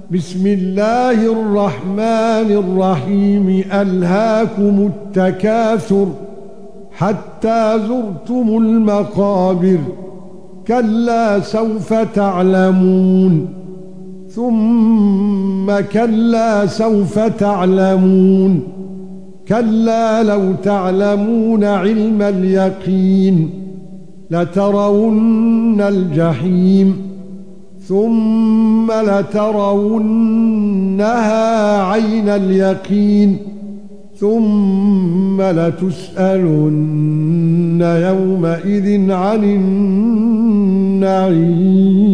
بسم الله الرحمن الرحيم. ألهاكم التكاثر حتى زرتم المقابر. كلا سوف تعلمون ثم كلا سوف تعلمون. كلا لو تعلمون علم اليقين لترون الجحيم ثم لترونها عين اليقين ثم لتسألن يومئذ عن النعيم.